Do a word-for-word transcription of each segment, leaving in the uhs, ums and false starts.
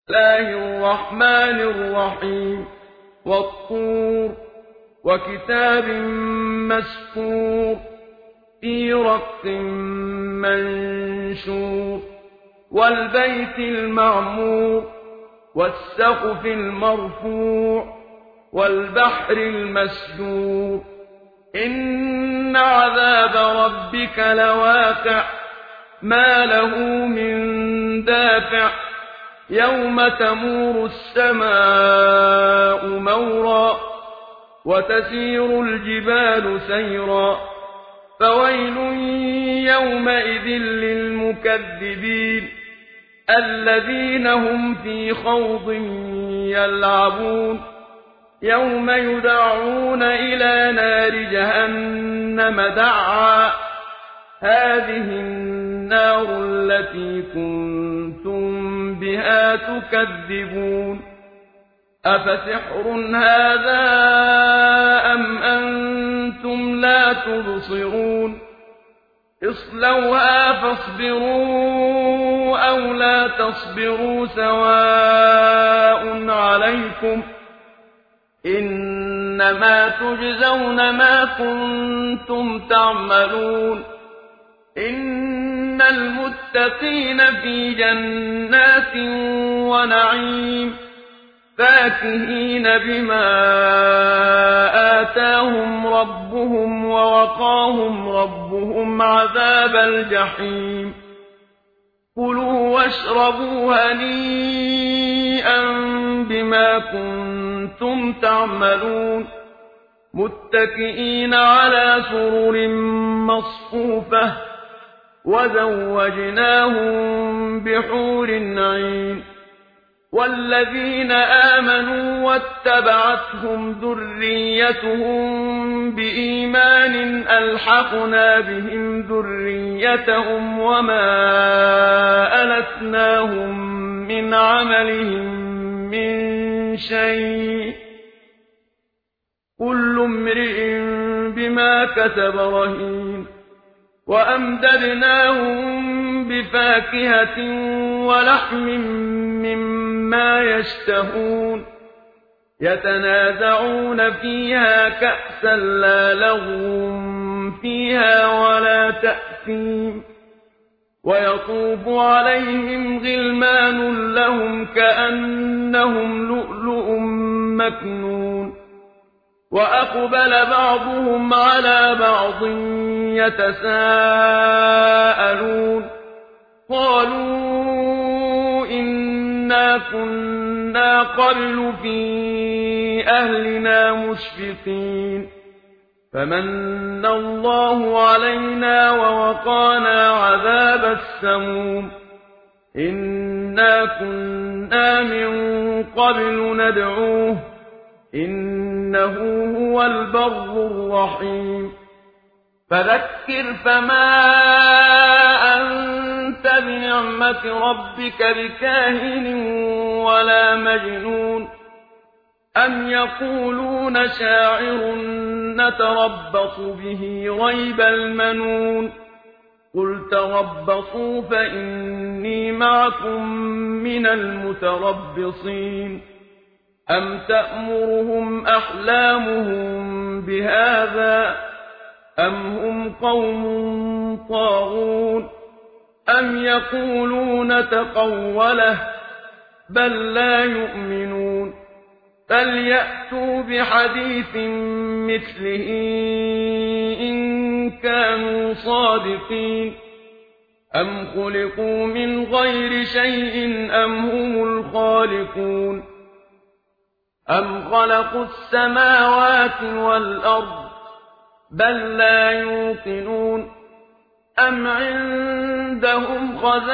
الله الرحمن الرحيم والطور وكتاب مسطور في رق منشور والبيت المعمور والسقف المرفوع والبحر المسجور إن عذاب ربك لواقع ما له من دافع يوم تمور السماء مورا وتسير الجبال سيرا فويل يومئذ للمكذبين الذين هم في خوض يلعبون يوم يدعون إلى نار جهنم دعا هذه النار التي كنتم بها تكذبون أفسحر هذا أم أنتم لا تبصرون اصلوها فاصبروا أو لا تصبروا سواء عليكم إنما تجزون ما كنتم تعملون إن المتقين في جنات ونعيم فاكهين بما آتاهم ربهم ووقاهم ربهم عذاب الجحيم كلوا واشربوا هنيئا بما كنتم تعملون متكئين على سرر مصفوفة وزوجناهم بحور عين والذين آمنوا واتبعتهم ذريتهم بإيمان ألحقنا بهم ذريتهم وما ألتناهم من عملهم من شيء كل امرئ بما كسب رهين وأمددناهم بفاكهة ولحم مما يشتهون يتنازعون فيها كأسا لا لغو فيها ولا تأثيم ويطوف عليهم غلمان لهم كأنهم لؤلؤ مكنون وأقبل بعضهم على بعض يتساءلون قالوا إنا كنا قبل في أهلنا مشفقين فمن الله علينا ووقانا عذاب السموم إنا كنا من قبل ندعوه إنه هو البر الرحيم فذكر فما أنت بنعمة ربك بكاهن ولا مجنون أم يقولون شاعر نتربص به ريب المنون قل تربصوا فإني معكم من المتربصين أم تأمرهم أحلامهم بهذا أم هم قوم طاغون أم يقولون تقوله بل لا يؤمنون فليأتوا بحديث مثله إن كانوا صادقين أم خلقوا من غير شيء أم هم الخالقون أم خلقوا السماوات والأرض بل لا يوقنون أم عندهم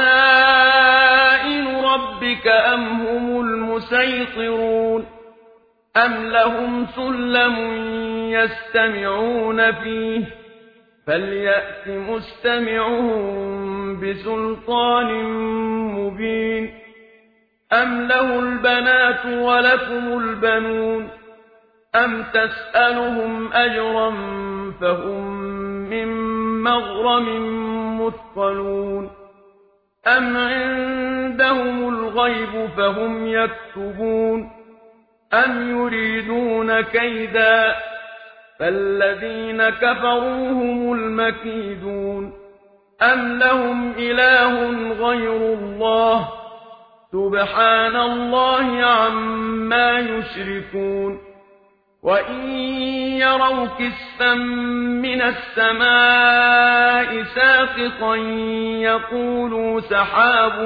خزائن ربك أم هم المسيطرون أم لهم سلم يستمعون فيه فليأت مستمعهم بسلطان مبين أم له البنات ولكم البنون أم تسألهم أجرا فهم من مغرم مثقلون أم عندهم الغيب فهم يكتبون أم يريدون كيدا فالذين كفروا هم المكيدون أم لهم إله غير الله سبحان الله عما يشركون وإن يروا كسفا من السماء ساقطا يقولوا سحاب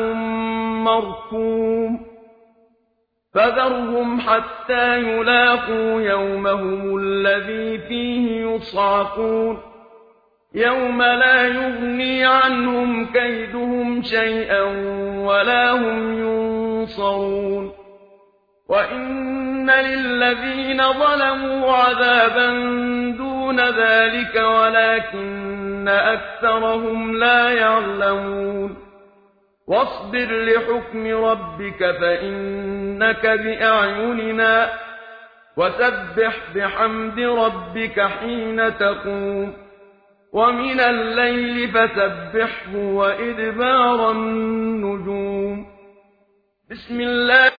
مركوم فذرهم حتى يلاقوا يومهم الذي فيه يصعقون يوم لا يغني عنهم كيدهم شيئا ولا هم ينصرون وإن للذين ظلموا عذابا دون ذلك ولكن أكثرهم لا يعلمون واصبر لحكم ربك فإنك بأعيننا وسبح بحمد ربك حين تقوم ومن الليل فسبحه وإدبار النجوم بسم الله